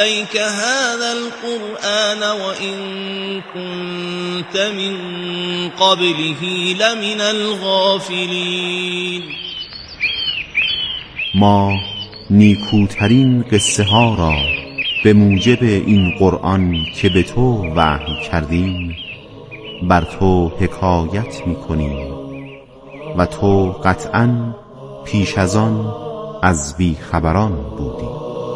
إليك هذا القرآن وإن كنت من قبله لمن الغافلين. ما نیکوترین قصه ها را به موجب این قرآن که به تو وحی کردیم بر تو حکایت می‌کنیم و تو قطعاً پیش از آن از بی خبران بودی.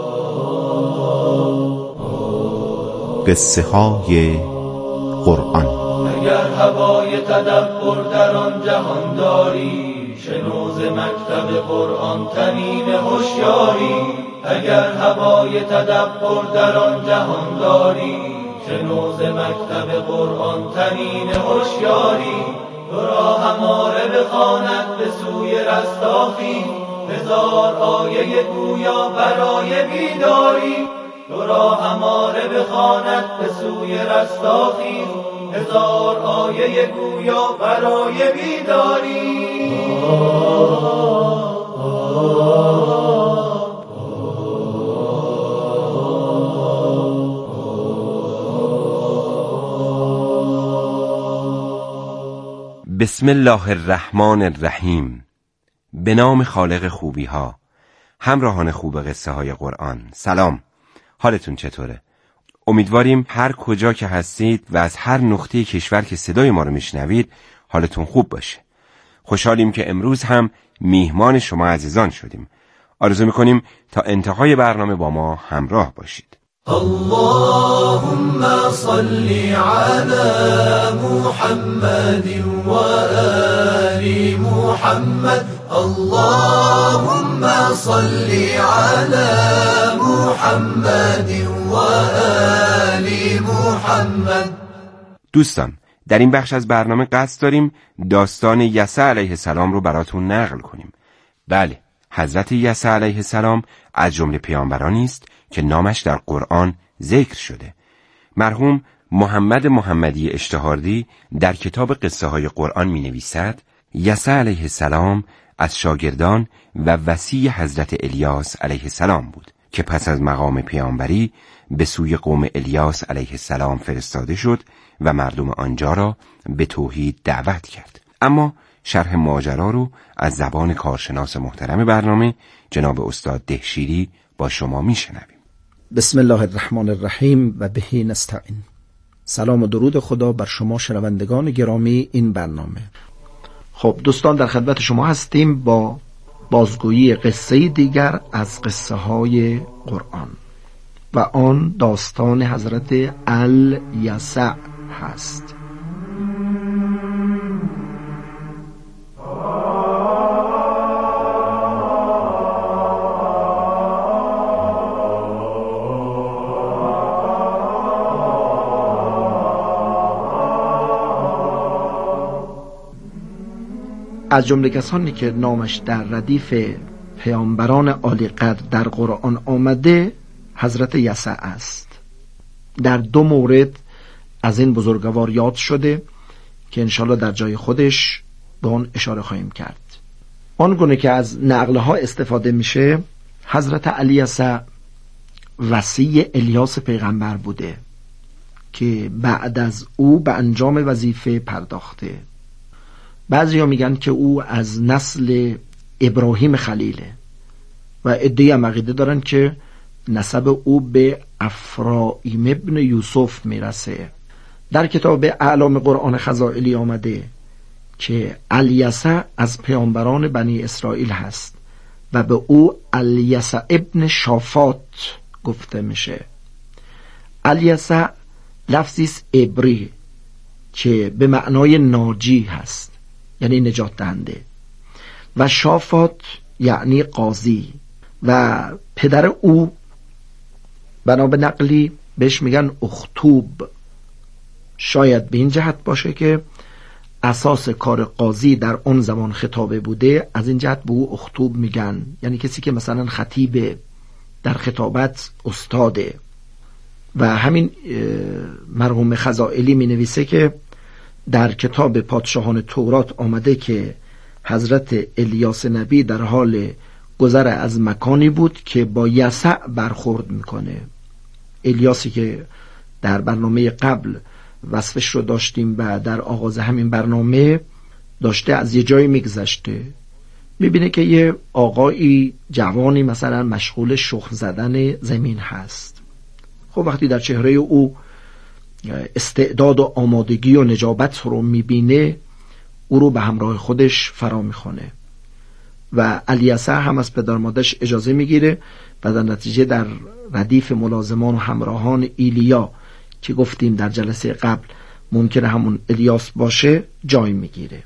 قصه های قرآن. اگر هوای تدبر در آن جهان داری، شنو ز مکتب قرآن طنین هوشیاری. اگر هوای تدبر در آن جهان داری، شنو ز مکتب قرآن طنین هوشیاری. تو را هماره بخواند به سوی رستاخی، هزار آیه گویا برای بیداری. تو را هماره بخواند به سوی رستاخی، هزار آیه گویا برای بیداری. بسم الله الرحمن الرحیم. به نام خالق خوبی ها. همراهان خوب قصه های قرآن، سلام. حالتون چطوره؟ امیدواریم هر کجا که هستید و از هر نقطه کشور که صدای ما رو میشنوید حالتون خوب باشه. خوشحالیم که امروز هم میهمان شما عزیزان شدیم. آرزو میکنیم تا انتهای برنامه با ما همراه باشید. اللهم صل علی محمد و آل محمد. اللهم صل علی محمد و آل محمد. دوستان، در این بخش از برنامه قصد داریم داستان یسع علیه السلام رو براتون نقل کنیم. بله، حضرت یسع علیه السلام از جمله پیامبرانی است که نامش در قرآن ذکر شده. مرحوم محمد محمدی اشتهاردی در کتاب قصه های قرآن می نویسد یسع علیه السلام از شاگردان و وصی حضرت الیاس علیه السلام بود که پس از مقام پیامبری به سوی قوم الیاس علیه السلام فرستاده شد و مردم آنجا را به توحید دعوت کرد. اما شرح ماجرا رو از زبان کارشناس محترم برنامه جناب استاد دهشیری با شما میشنویم. بسم الله الرحمن الرحیم و بهی نستعین. سلام و درود خدا بر شما شنوندگان گرامی این برنامه. خب دوستان، در خدمت شما هستیم با بازگویی قصه دیگر از قصه های قرآن و آن داستان حضرت الیسع هست. از جمله کسانی که نامش در ردیف پیامبران عالی قدر در قرآن آمده حضرت یسع است. در دو مورد از این بزرگوار یاد شده که انشالله در جای خودش به آن اشاره خواهیم کرد. آنگونه که از نقلها استفاده میشه، حضرت الیسع وصی الیاس پیغمبر بوده که بعد از او به انجام وظیفه پرداخته. بعضی ها میگن که او از نسل ابراهیم خلیله و عده‌ای هم عقیده دارن که نسب او به افرایم ابن یوسف میرسه. در کتاب اعلام قرآن خزائلی آمده که الیسع از پیامبران بنی اسرائیل هست و به او الیسع ابن شافات گفته میشه. الیسع لفظی است عبری که به معنای ناجی هست، یعنی نجات دهنده، و شافات یعنی قاضی، و پدر او بنا به نقلی بهش میگن اختوب. شاید به این جهت باشه که اساس کار قاضی در اون زمان خطابه بوده، از این جهت به او اختوب میگن، یعنی کسی که مثلا خطیب در خطابت استاده. و همین مرحوم خزائلی می نویسه که در کتاب پادشاهان تورات آمده که حضرت الیاس نبی در حال گذر از مکانی بود که با یسع برخورد میکنه الیاسی که در برنامه قبل وصفش رو داشتیم و در آغاز همین برنامه داشته از یه جایی میگذشته، میبینه که یه آقایی جوانی مثلا مشغول شخم زدن زمین هست. خب وقتی در چهره او استعداد و آمادگی و نجابت رو میبینه، او رو به همراه خودش فرا میخونه و الیسع هم از پدر مادرش اجازه میگیره و در نتیجه در ردیف ملازمان و همراهان ایلیا که گفتیم در جلسه قبل ممکنه همون الیاس باشه جای میگیره.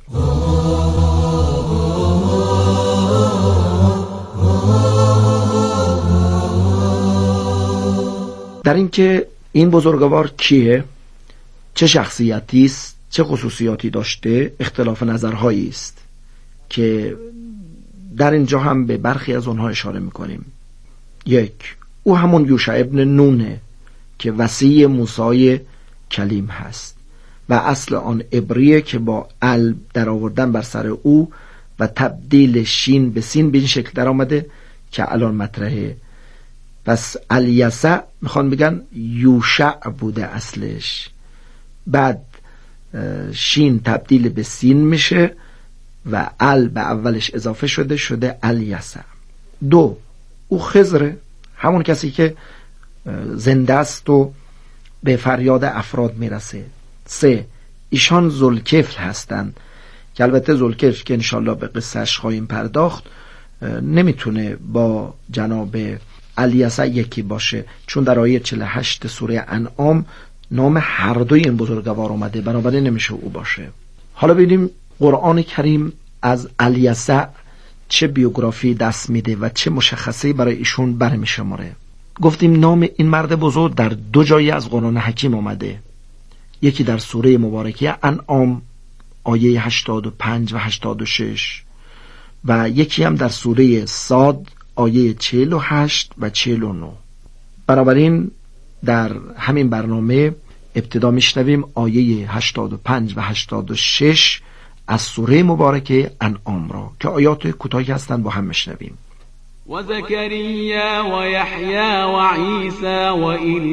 در اینکه این بزرگوار کیه، چه شخصیتی است، چه خصوصیاتی داشته، اختلاف نظرهایی است که در اینجا هم به برخی از اونها اشاره میکنیم. یک، او همون یوشع ابن نونه که وصی موسی کلیم هست و اصل آن عبریه که با ال در آوردن بر سر او و تبدیل شین به سین به این شکل در آمده که الان مطرحه. پس الیسع میخوان بگن یوشع بوده اصلش، بعد شین تبدیل به سین میشه و ال به اولش اضافه شده الیسع. دو، او خضره، همون کسی که زنده است و به فریاد افراد میرسه. سه، ایشان ذوالکفل هستند که البته ذوالکفل که انشالله به قصهش خواهیم پرداخت نمیتونه با جناب الیسع یکی باشه، چون در آیه 48 سوره انعام نام هر دوی این بزرگوار اومده، بنابراین نمیشه او باشه. حالا ببینیم قرآن کریم از الیسع چه بیوگرافی دست میده و چه مشخصه‌ای برای ایشون برمی‌شماره. گفتیم نام این مرد بزرگ در دو جایی از قرآن حکیم اومده، یکی در سوره مبارکه انعام آیه 85 و 86 و یکی هم در سوره صاد آیه 48 و 49. بنابراین در همین برنامه ابتدا میشنویم آیه 85 و 86 از سوره مبارکه انعام را که آیات کوتاهی هستند با هم میشنویم. و زکریا و یحیی و عیسی و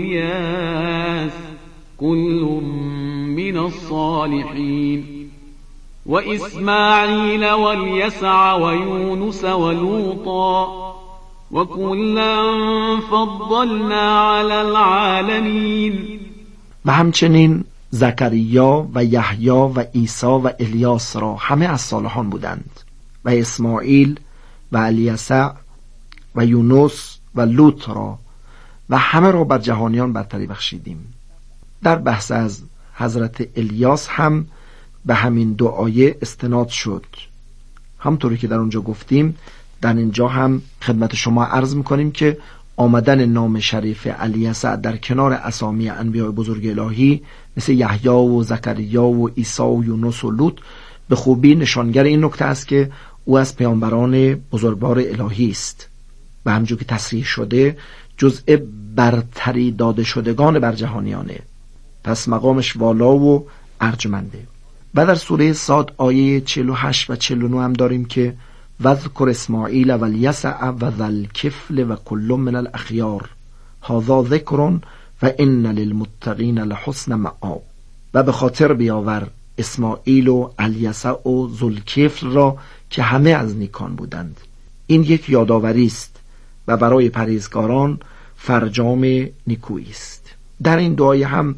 الیاس كل من الصالحین و اسماعیل و الیسع و یونس و لوطا و كلا فضلنا علی العالمین. و همچنین زکریا و یحیی و عیسی و الیاس را همه از صالحان بودند و اسماعیل و الیسع و یونس و لوط را و همه را بر جهانیان برتری بخشیدیم. در بحث از حضرت الیاس هم به همین دو آیه استناد شد، همطوری که در اونجا گفتیم. در اینجا هم خدمت شما عرض میکنیم که آمدن نام شریف الیسع در کنار اسامی انبیاء بزرگ الهی مثل یحیی و زکریا و عیسی و یونس و لوط به خوبی نشانگر این نکته است که او از پیامبران بزرگوار الهی است و همونجور که تصریح شده جزء برتری داده شدگان بر جهانیانه، پس مقامش والا و ارجمنده. و در سوره صاد آیه 48 و 49 هم داریم که وذکر اسماعیل و الیسع و ذوالکفل و کل من الاخیار هذا ذکر و ان للمتقین لحسن مآب. و به خاطر بیاور اسماعیل و الیسع و ذوالکفل را که همه از نیکان بودند، این یک یادآوری است و برای پرهیزگاران فرجام نیکویی است. در این دعای هم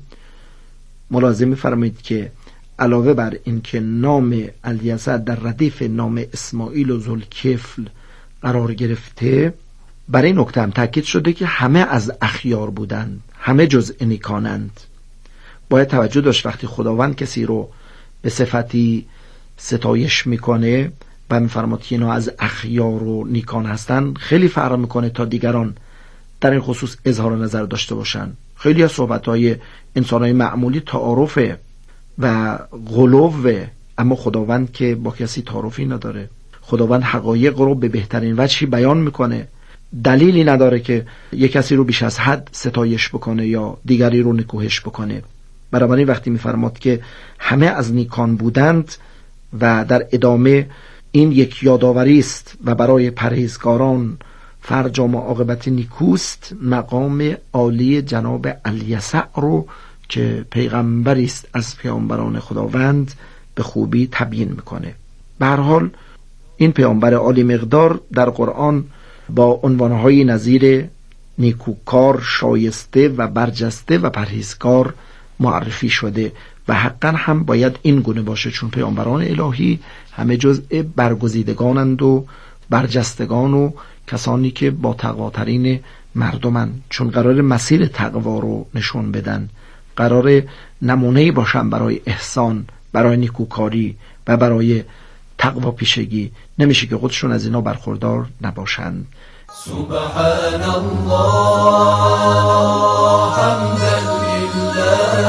ملاحظه می‌فرمایید که علاوه بر این که نام الیسع در ردیف نام اسماعیل و ذوالکفل قرار گرفته، برای این نکته هم تاکید شده که همه از اخیار بودند، همه جزء نیکانند. باید توجه داشت وقتی خداوند کسی رو به صفتی ستایش میکنه و میفرماد که اینا از اخیار و نیکان هستن، خیلی فرق میکنه تا دیگران در این خصوص اظهار نظر داشته باشن. خیلی از صحبت‌های انسان‌های معمولی تعارفه و غلوه، اما خداوند که با کسی تعارفی نداره. خداوند حقایق رو به بهترین وجهی بیان میکنه، دلیلی نداره که یک کسی رو بیش از حد ستایش بکنه یا دیگری رو نکوهش بکنه. بنابراین وقتی میفرماد که همه از نیکان بودند و در ادامه این یک یادآوری است و برای پرهیزگاران فرجام و عاقبت نیکوست مقام عالی جناب الیسع رو که پیغمبری است از پیامبران خداوند به خوبی تبیین میکنه. به هر حال این پیامبر عالی مقدار در قرآن با عنوانهای نظیر نیکوکار، شایسته و برجسته و پرهیزکار معرفی شده و حقا هم باید این گونه باشه، چون پیامبران الهی همه جزء برگزیدگانند و برجستگان و کسانی که با تقواترین مردمن، چون قرار مسیر تقوا رو نشون بدن، قرار نمونه‌ای باشن برای احسان، برای نیکوکاری و برای تقوا پیشگی. نمیشه که خودشون از اینا برخوردار نباشند. سبحان الله حمدا لله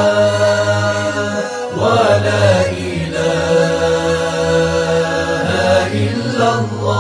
و لا اله الا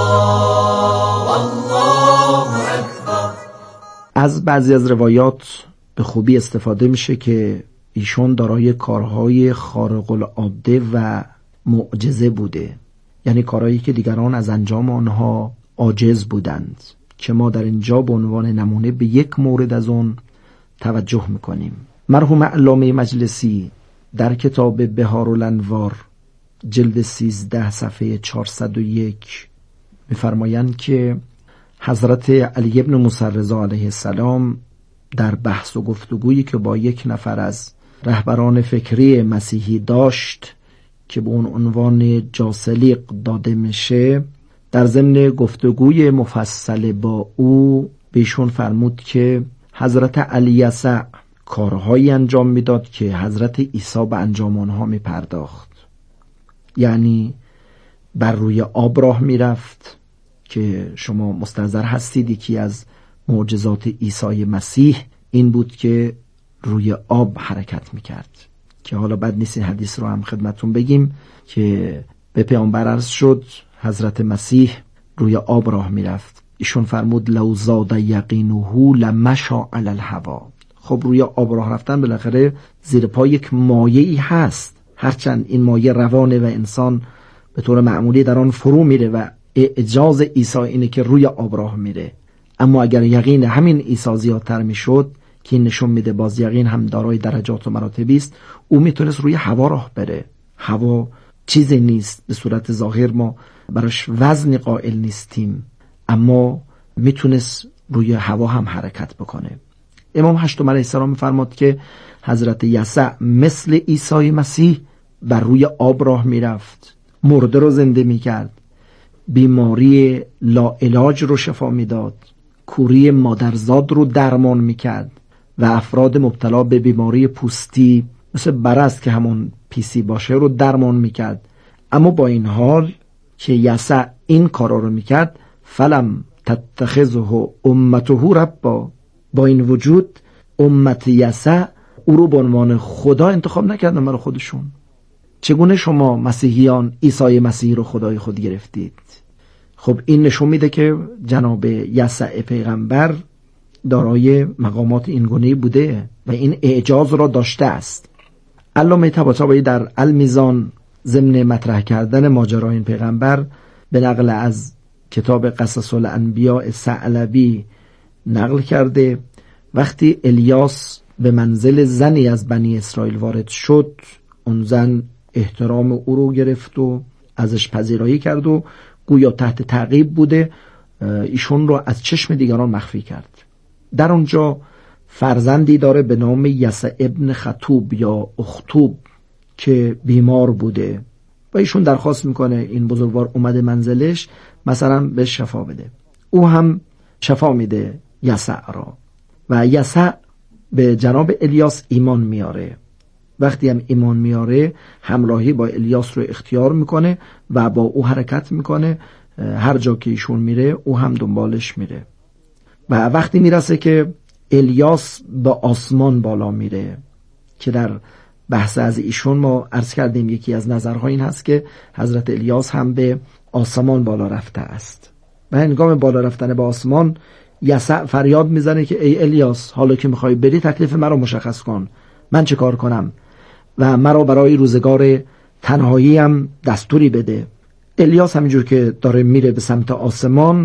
الله والله اکبر. از بعضی از روایات به خوبی استفاده میشه که ایشون دارای کارهای خارق العاده و معجزه بوده، یعنی کارهایی که دیگران از انجام آنها عاجز بودند، که ما در اینجا به عنوان نمونه به یک مورد از اون توجه میکنیم. مرحوم علامه مجلسی در کتاب بهارالانوار جلد 13 صفحه 401 میفرمایند که حضرت علی ابن موسی رضا علیه السلام در بحث و گفتگویی که با یک نفر از رهبران فکری مسیحی داشت که به اون عنوان جاسلیق داده میشه، در ضمن گفتگوی مفصل با او بهشون فرمود که حضرت الیسع کارهایی انجام میداد که حضرت عیسی به انجام آنها میپرداخت، یعنی بر روی آب راه میرفت که شما مستحضر هستید یکی از معجزات عیسی مسیح این بود که روی آب حرکت میکرد، که حالا بد نیست این حدیث رو هم خدمتون بگیم که به پیامبر عرض شد حضرت مسیح روی آب راه میرفت، ایشون فرمود لو زاد یقینه لمشى علی الهوا. خب روی آب راه رفتن بالاخره زیر پا یک مایه‌ای هست، هرچند این مایه روانه و انسان به طور معمولی در آن فرو میره و اعجاز عیسی اینه که روی آب راه میره، اما اگر یقین همین عیسی زیادتر میشد که این نشون میده باز یقین هم دارای درجات و مراتبی است، او میتونست روی هوا راه بره. هوا چیزی نیست، به صورت ظاهر ما براش وزنی قائل نیستیم، اما میتونست روی هوا هم حرکت بکنه. امام هشتم علیه السلام میفرماد که حضرت یسع مثل عیسی مسیح بر روی آب راه میرفت، مرده رو زنده میکرد، بیماری لاعلاج رو شفا میداد، کوری مادرزاد رو درمان میکرد و افراد مبتلا به بیماری پوستی مثل برص که همون پیسی باشه رو درمان میکرد. اما با این حال که یسع این کارا رو میکرد فلم تتخذه امته ربا، با این وجود امت یسع او رو به عنوان خدا انتخاب نکردن برای خودشون. چگونه شما مسیحیان عیسی مسیح رو خدای خود گرفتید؟ خب این نشون میده که جناب یسع پیغمبر دارای مقامات اینگونه‌ای بوده و این اعجاز را داشته است. علامه طباطبایی در المیزان ضمن مطرح کردن ماجرای این پیغمبر به نقل از کتاب قصص الانبیاء ثعلبی نقل کرده وقتی الیاس به منزل زنی از بنی اسرائیل وارد شد، اون زن احترام او رو گرفت و ازش پذیرایی کرد و گویا تحت تعقیب بوده ایشون رو از چشم دیگران مخفی کرد. در اونجا فرزندی داره به نام یسع ابن خطوب یا اختوب که بیمار بوده و ایشون درخواست میکنه این بزرگوار اومده منزلش مثلا به شفا بده. او هم شفا میده یسع را و یسع به جناب الیاس ایمان میاره. وقتی هم ایمان میاره همراهی با الیاس رو اختیار میکنه و با او حرکت میکنه، هر جا که ایشون میره او هم دنبالش میره و وقتی میرسه که الیاس به آسمان بالا میره که در بحث از ایشون ما عرض کردیم یکی از نظرها این هست که حضرت الیاس هم به آسمان بالا رفته است و هنگام بالا رفتن به آسمان یسع فریاد میزنه که ای الیاس حالا که میخوای بری تکلیف مرا مشخص کن، من چه کار کنم و مرا برای روزگار تنهایی هم دستوری بده. الیاس همینجور که داره میره به سمت آسمان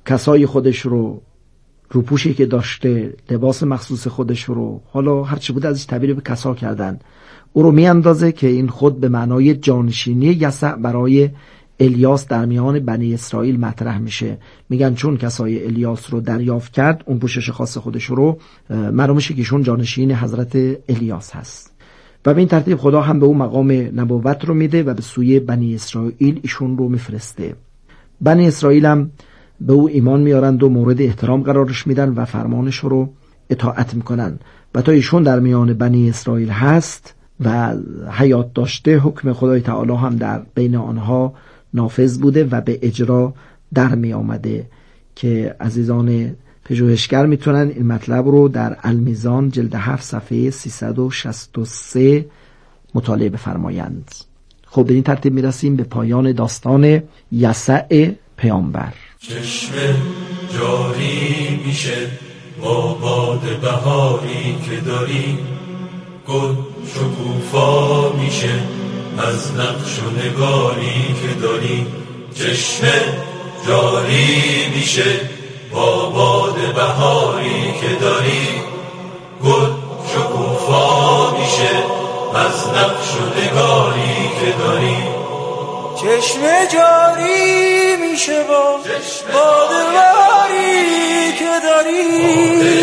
کسای خودش رو، روپوشی که داشته، لباس مخصوص خودش رو، حالا هرچی بوده ازش تعبیر به کسا کردن، او رو میاندازه که این خود به معنای جانشینی یسع برای الیاس در میان بنی اسرائیل مطرح میشه. میگن چون کسای الیاس رو دریافت کرد، اون پوشش خاص خودش رو، معلوم میشه که ایشون جانشین حضرت الیاس هست و به این ترتیب خدا هم به اون مقام نبوت رو میده و به سوی بنی اسرائیل ایشون رو میفرسته. بنی اسرائیل هم به او ایمان میارند و مورد احترام قرارش میدن و فرمانش رو اطاعت میکنن و تا ایشون در میان بنی اسرائیل هست و حیات داشته، حکم خدای تعالی هم در بین آنها نافذ بوده و به اجرا در می آمده که عزیزان پژوهشگر میتونن این مطلب رو در المیزان جلد 7 صفحه 363 مطالعه بفرمایند. خب به این ترتیب میرسیم به پایان داستان یسع پیامبر. چشم جاری میشه با باد بهاری که داری، گل شکوفا میشه از نقش و نگاری که داری. چشم جاری میشه با باد بهاری که داری، گل شکوفا میشه از نقش و نگاری که داری. چشم جاری میشه با باد بهاری که داری،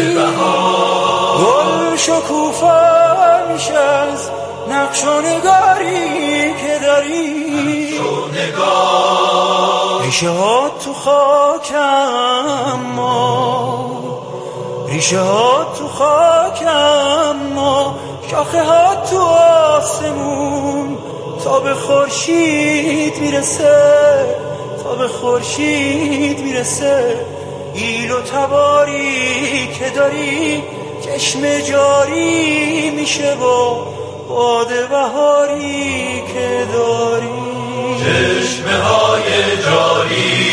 گل شکوفا میشه از نقش و نگاری که داری. ریشه ها تو خاکم ما، ریشه ها تو خاکم ما، شاخه ها تو آسمون، تا به خورشید میرسه، تا به خورشید میرسه. ایل و تباری که داری، چشم جاری میشه با باد بهاری که داری. چشمه‌های جاری.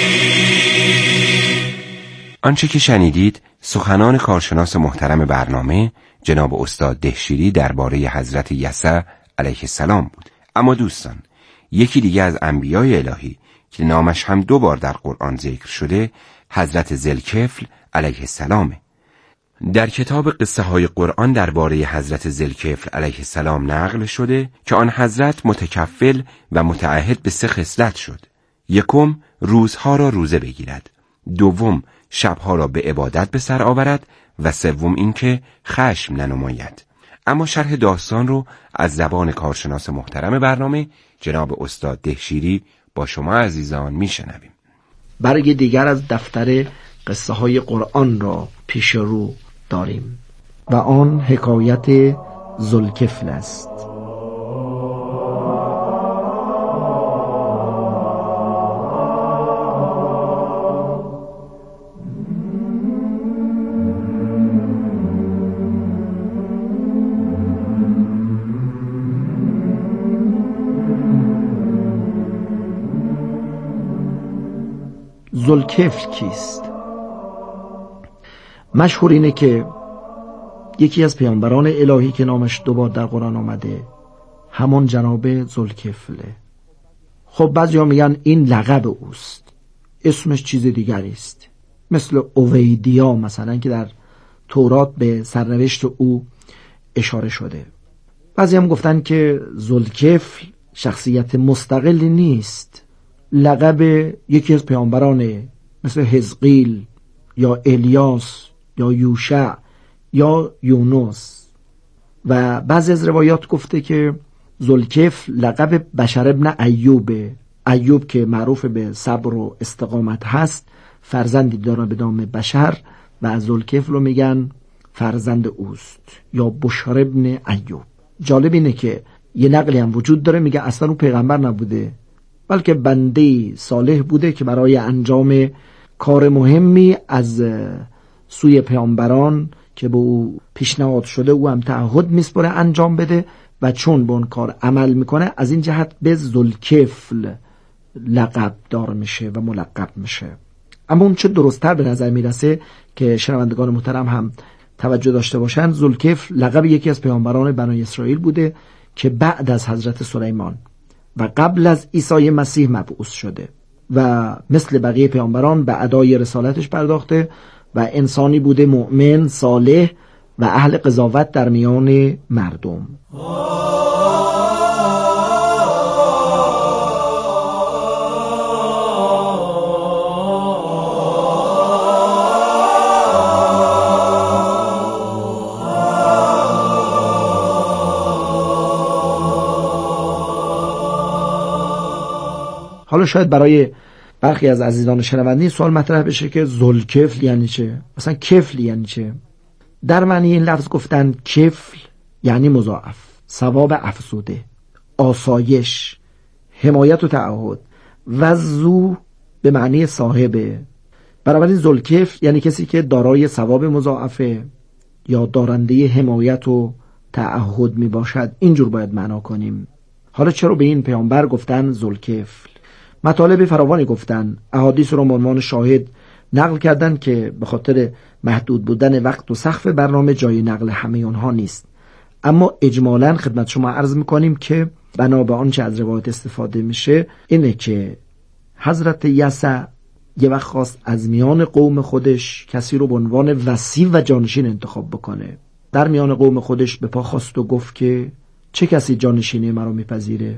آنچه که شنیدید سخنان کارشناس محترم برنامه جناب استاد دهشیری درباره حضرت یسع علیه السلام بود. اما دوستان، یکی دیگه از انبیای الهی که نامش هم 2 بار در قرآن ذکر شده، حضرت ذوالکفل علیه السلامه. در کتاب قصه های قرآن درباره حضرت ذوالکفل علیه السلام نقل شده که آن حضرت متکفل و متعهد به 3 خصلت شد. 1، روزها را روزه بگیرد. 2، شبها را به عبادت به سر آورد و 3 اینکه خشم ننماید. اما شرح داستان رو از زبان کارشناس محترم برنامه جناب استاد دهشیری با شما عزیزان میشنویم. برگ دیگر از دفتر قصه های قرآن را پیش رو داریم و آن حکایت ذوالکفل است. ذوالکفل کیست؟ مشهور اینه که یکی از پیامبران الهی که نامش 2 بار در قرآن آمده همان جناب ذوالکفله. خب بعضیا میگن این لقب اوست، اسمش چیز دیگری است، مثل اویدیا مثلا که در تورات به سرنوشت او اشاره شده. بعضی هم گفتن که ذوالکفل شخصیت مستقلی نیست، لقب یکی از پیامبرانه، مثل حزقیل یا الیاس یا یوشع یا یونس. و بعضی از روایات گفته که ذوالکفل لقب بشر ابن ایوبه. ایوب که معروف به صبر و استقامت هست فرزندی داره به نام بشر و از ذوالکفل رو میگن فرزند اوست، یا بشر ابن ایوب. جالب اینه که یه نقلی هم وجود داره میگه اصلا او پیغمبر نبوده، بلکه بنده صالح بوده که برای انجام کار مهمی از سوی پیامبران که به او پیشنهاد شده او هم تعهد میسپره انجام بده و چون به اون کار عمل میکنه از این جهت به ذوالکفل لقب دار میشه و ملقب میشه. اما اون چه درست‌تر به نظر میرسه که شنوندگان محترم هم توجه داشته باشن، ذوالکفل لقب یکی از پیامبران بنی اسرائیل بوده که بعد از حضرت سلیمان و قبل از عیسی مسیح مبعوث شده و مثل بقیه پیامبران به ادای رسالتش پرداخته و انسانی بوده مؤمن، صالح و اهل قضاوت در میان مردم. حالا شاید برای برخی از عزیزان شنونده سوال مطرح بشه که ذوالکفل یعنی چه؟ مثلا کفل یعنی چه؟ در معنی این لفظ گفتن کفل یعنی مضاعف، ثواب افزوده، آسایش، حمایت و تعهد. و ذو به معنی صاحبه. بنابراین ذوالکفل یعنی کسی که دارای ثواب مضاعفه یا دارنده حمایت و تعهد می باشد. اینجور باید معنا کنیم. حالا چرا به این پیامبر گفتن ذوالکفل؟ مطالب فراوانی گفتن، احادیث رو عنوان شاهد نقل کردن که به خاطر محدود بودن وقت و سقف برنامه جای نقل همه اونها نیست، اما اجمالاً خدمت شما عرض میکنیم که بنا به آنچه از روایت استفاده میشه اینه که حضرت یسع یه وقت خواست از میان قوم خودش کسی رو به عنوان وصی و جانشین انتخاب بکنه. در میان قوم خودش به پا خواست و گفت که چه کسی جانشینی من رو میپذیره؟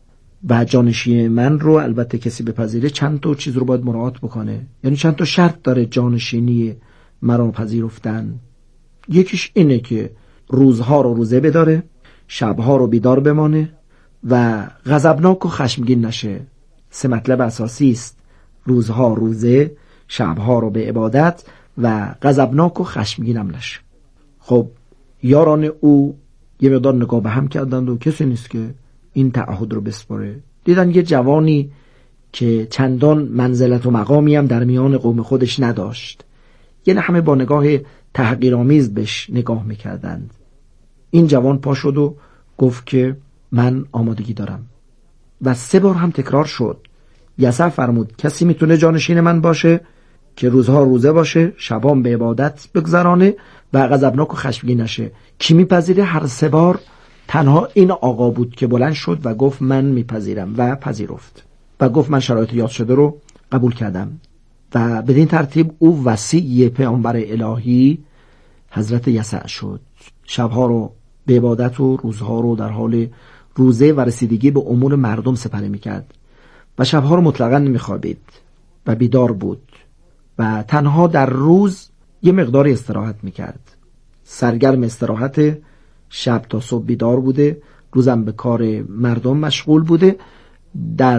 و جانشین من رو البته کسی بپذیره چند تا چیز رو باید مراعات بکنه، یعنی چند تا شرط داره جانشینی من رو پذیرفتن. یکیش اینه که روزها رو روزه بداره، شبها رو بیدار بمانه و غضبناک و خشمگین نشه. 3 مطلب اساسی است: روزها روزه، شبها رو به عبادت و غضبناک و خشمگین هم نشه. خب یاران او یه مقدار نگاه به هم کردند و کسی نیست که این تعهد رو بسپاره. دیدن یه جوانی که چندان منزلت و مقامی هم در میان قوم خودش نداشت، یعنی همه با نگاه تحقیرآمیز بهش نگاه میکردند. این جوان پا شد و گفت که من آمادگی دارم و 3 بار هم تکرار شد. یسع فرمود کسی میتونه جانشین من باشه که روزها روزه باشه، شبام به عبادت بگذرانه و غضبناک و خشمگین نشه؟ کی میپذیره؟ هر 3 بار تنها این آقا بود که بلند شد و گفت من میپذیرم و پذیرفت و گفت من شرایط یاد شده رو قبول کردم. و بدین ترتیب او وصی پیامبر الهی حضرت یسع شد. شبها رو به عبادت و روزها رو در حال روزه و رسیدگی به امور مردم سپری میکرد و شبها رو مطلقاً نمیخوابید و بیدار بود و تنها در روز یه مقداری استراحت میکرد. سرگرم استراحت، شب تا صبح بیدار بوده، روزم به کار مردم مشغول بوده. در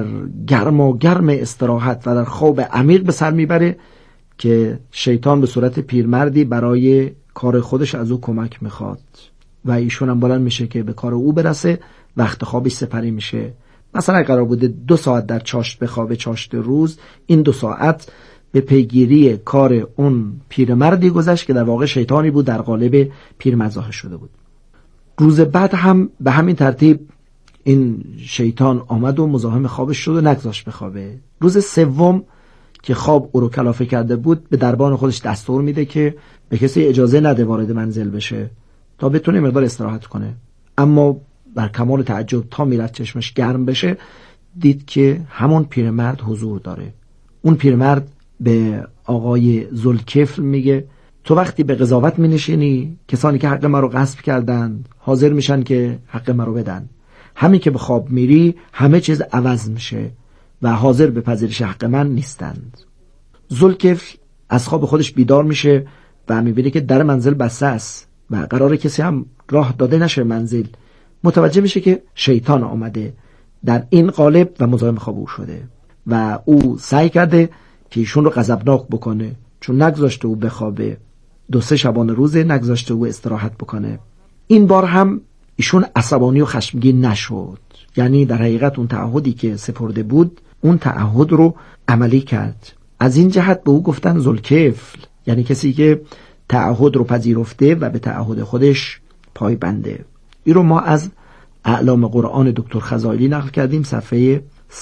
گرم استراحت و در خواب عمیق به سر میبره که شیطان به صورت پیرمردی برای کار خودش از او کمک میخواد و ایشون هم بلند میشه که به کار او برسه. وقت خوابش سپری میشه. مثلا قرار بوده 2 ساعت در چاشت بخوابه، چاشت روز، این 2 ساعت به پیگیری کار اون پیرمردی گذشت که در واقع شیطانی بود در قالب پیرمزاح شده بود. روز بعد هم به همین ترتیب این شیطان آمد و مزاحم خوابش شد و نگذاشت بخوابه. روز 3 که خواب او رو کلافه کرده بود به دربان خودش دستور میده که به کسی اجازه نده وارد منزل بشه تا بتونه مقدار استراحت کنه. اما بر کمال تعجب تا میرفت چشمش گرم بشه دید که همون پیرمرد حضور داره. اون پیرمرد به آقای ذوالکفل میگه تو وقتی به قضاوت مینشینی کسانی که حق من رو غصب کردن حاضر میشن که حق من رو بدن، همین که به خواب میری همه چیز عوض میشه و حاضر به پذیرش حق من نیستند. ذوالکفل از خواب خودش بیدار میشه و میبینه که در منزل بسته است و قراره کسی هم راه داده نشه منزل. متوجه میشه که شیطان آمده در این قالب و مزاحم خواب او شده و او سعی کرده که ایشون رو غضبناک بکنه، چون نگذاشته او بخوابه. 2-3 شبانه روزه نگذاشته او استراحت بکنه. این بار هم ایشون عصبانی و خشمگین نشد، یعنی در حقیقت اون تعهدی که سپرده بود اون تعهد رو عملی کرد. از این جهت به او گفتن ذوالکفل، یعنی کسی که تعهد رو پذیرفته و به تعهد خودش پایبنده. این رو ما از اعلام قرآن دکتر خزائلی نقل کردیم، صفحه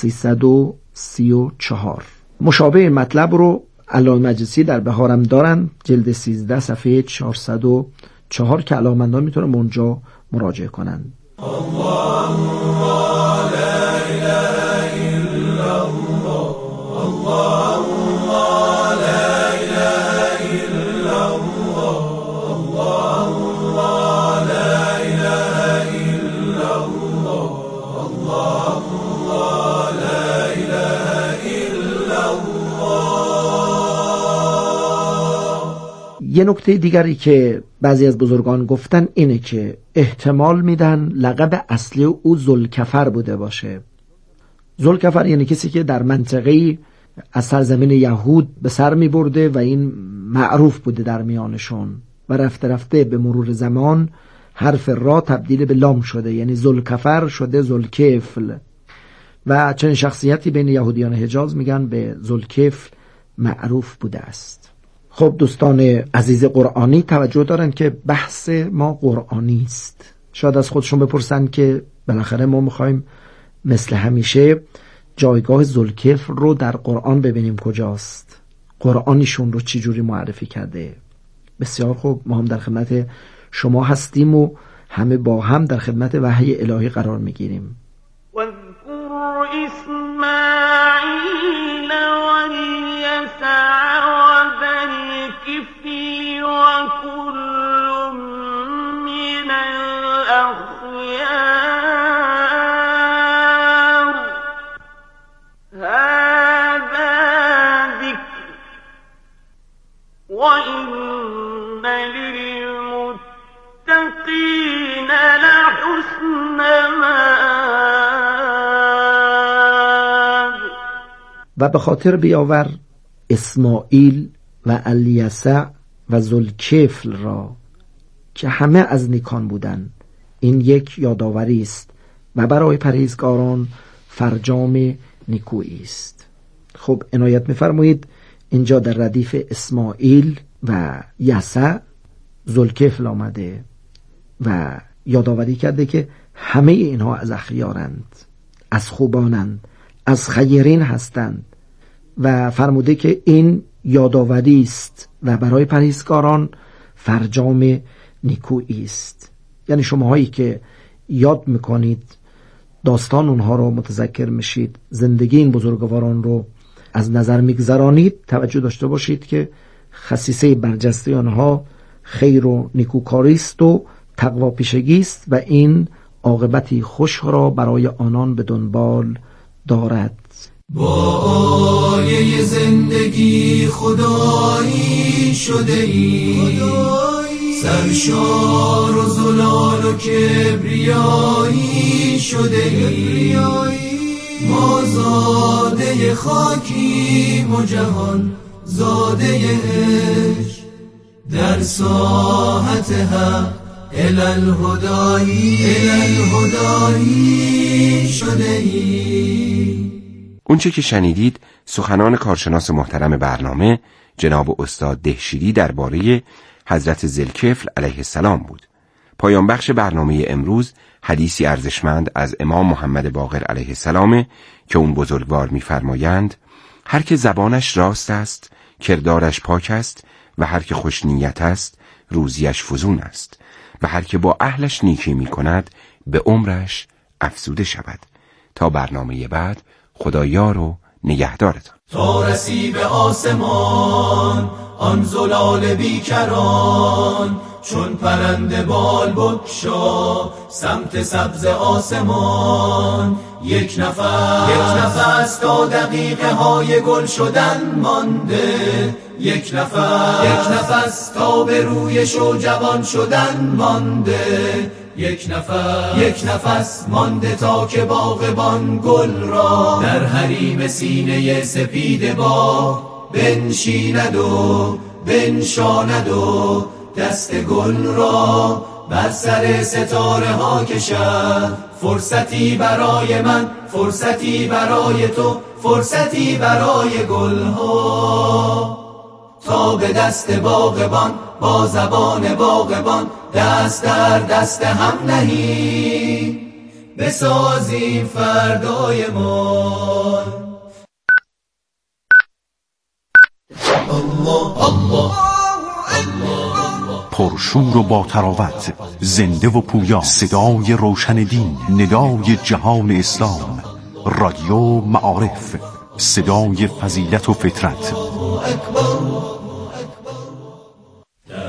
334. مشابه مطلب رو علامه مجلسی در بهارم دارن، جلد 13 صفحه 404 که علاقه‌مندان میتونن اونجا مراجعه کنن. یه نکته دیگری که بعضی از بزرگان گفتن اینه که احتمال میدن لقب اصلی او ذوالکفر بوده باشه. ذوالکفر یعنی کسی که در منطقه‌ای از سرزمین یهود به سر می برده و این معروف بوده در میانشون و رفته رفته به مرور زمان حرف را تبدیل به لام شده، یعنی ذوالکفر شده ذوالکفل و چنین شخصیتی بین یهودیان حجاز میگن به ذوالکفل معروف بوده است. خب دوستان عزیز قرآنی توجه دارن که بحث ما قرآنی است. شاید از خودشون بپرسن که بالاخره ما میخوایم مثل همیشه جایگاه ذوالکفل رو در قرآن ببینیم کجاست، قرآنیشون رو چی جوری معرفی کرده. بسیار خوب، ما هم در خدمت شما هستیم و همه با هم در خدمت وحی الهی قرار میگیریم. واذكر إسماعيل واليسع وذا الكفل وكل من الأخيار هذا ذكر وإن للمتقين لحسن مآب. و به خاطر بیاور اسماعیل و الیسع و ذوالکفل را که همه از نیکان بودند. این یک یادآوری است و برای پرهیزگاران فرجام نیکویی است. خب عنایت می‌فرمایید اینجا در ردیف اسماعیل و یسع ذوالکفل آمده و یادآوری کرده که همه اینها از اخیارند، از خوبانند، از خیرین هستند و فرموده که این یادآوری است و برای پرهیزگاران فرجام نیکویی است. یعنی شماهایی که یاد میکنید داستان اونها رو متذکر میشید، زندگی این بزرگواران رو از نظر میگذرانید، توجه داشته باشید که خصیصه برجسته آنها خیر و نیکوکاری است و تقوا پیشگی است و این عاقبتی خوش را برای آنان به دنبال دارد. با آیه زندگی خدایی شده ای، سرشار و زلال و کبریایی شده ای، ما زاده خاکیم و جهان زاده عشق، در ساحت حق الالهدایی شده ای. اونچه که شنیدید سخنان کارشناس محترم برنامه جناب استاد دهشیری درباره حضرت ذوالکفل علیه السلام بود. پایان بخش برنامه امروز حدیثی ارزشمند از امام محمد باقر علیه السلام که اون بزرگوار می‌فرمایند هر که زبانش راست است کردارش پاک است و هر که خوش نیت است روزیش فزون است و هر که با اهلش نیکی می‌کند به عمرش افزوده شود. تا برنامه بعد خدا یار و نگهدارتان. تا رسی به آسمان آن زلال بیکران، چون پرنده بال بکشا سمت سبز آسمان. یک نفس تا دقیقه های گل شدن مانده، یک نفس تا به روی شو جوان شدن مانده، یک نفس مانده تا که باغبان گل را در حریم سینه سپید باغ بنشیند و بنشاند و دست گل را بر سر ستاره ها کشد. فرصتی برای من، فرصتی برای تو، فرصتی برای گل ها، تا به دست باغبان با زبان باغبان دست در دست هم نهیم بسازیم فردای ما. الله الله پرشور و با تراوت، زنده و پویا، صدای روشن دین، ندای جهان اسلام، رادیو معارف، صدای فضیلت و فطرت.